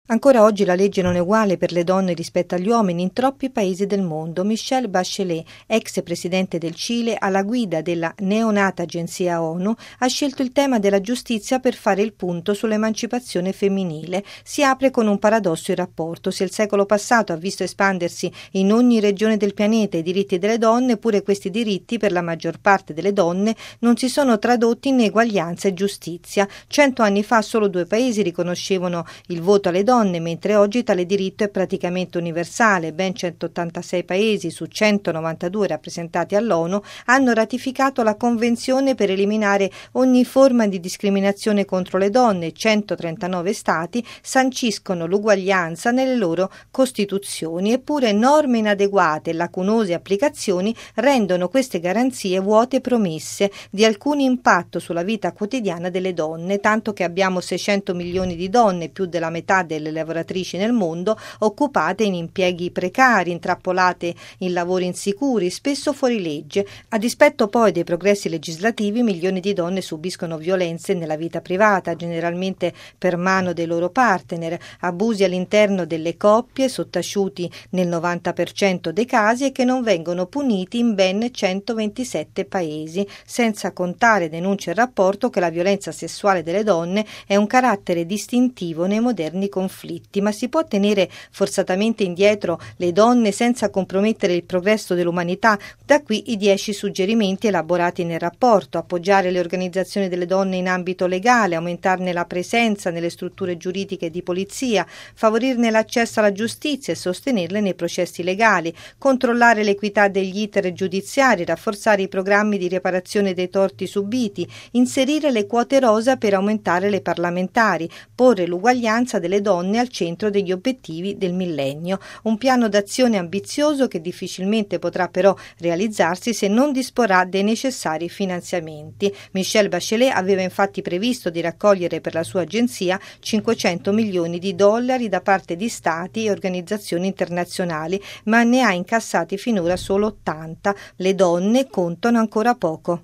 Ancora oggi la legge non è uguale per le donne rispetto agli uomini in troppi paesi del mondo. Michelle Bachelet, ex presidente del Cile, alla guida della neonata agenzia ONU, ha scelto il tema della giustizia per fare il punto sull'emancipazione femminile. Si apre con un paradosso il rapporto. Se il secolo passato ha visto espandersi in ogni regione del pianeta i diritti delle donne, eppure questi diritti per la maggior parte delle donne non si sono tradotti in eguaglianza e giustizia. 100 anni fa solo 2 paesi riconoscevano il voto alle donne, mentre oggi tale diritto è praticamente universale. Ben 186 paesi su 192 rappresentati all'ONU hanno ratificato la Convenzione per eliminare ogni forma di discriminazione contro le donne. 139 stati sanciscono l'uguaglianza nelle loro costituzioni, eppure norme inadeguate e lacunose applicazioni rendono queste garanzie vuote promesse di alcun impatto sulla vita quotidiana delle donne, tanto che abbiamo 600 milioni di donne, più della metà delle lavoratrici nel mondo, occupate in impieghi precari, intrappolate in lavori insicuri, spesso fuori legge. A dispetto poi dei progressi legislativi, milioni di donne subiscono violenze nella vita privata, generalmente per mano dei loro partner, abusi all'interno delle coppie, sottaciuti nel 90% dei casi e che non vengono puniti in ben 127 paesi, senza contare, denuncia il rapporto, che la violenza sessuale delle donne è un carattere distintivo nei moderni conflitti. Ma si può tenere forzatamente indietro le donne senza compromettere il progresso dell'umanità? Da qui i 10 suggerimenti elaborati nel rapporto: appoggiare le organizzazioni delle donne in ambito legale, aumentarne la presenza nelle strutture giuridiche di polizia, favorirne l'accesso alla giustizia e sostenerle nei processi legali, controllare l'equità degli iter giudiziari, rafforzare i programmi di riparazione dei torti subiti, inserire le quote rosa per aumentare le parlamentari, porre l'uguaglianza delle donne al centro degli obiettivi del millennio. Un piano d'azione ambizioso che difficilmente potrà però realizzarsi se non disporrà dei necessari finanziamenti. Michelle Bachelet aveva infatti previsto di raccogliere per la sua agenzia 500 milioni di dollari da parte di stati e organizzazioni internazionali, ma ne ha incassati finora solo 80. Le donne contano ancora poco.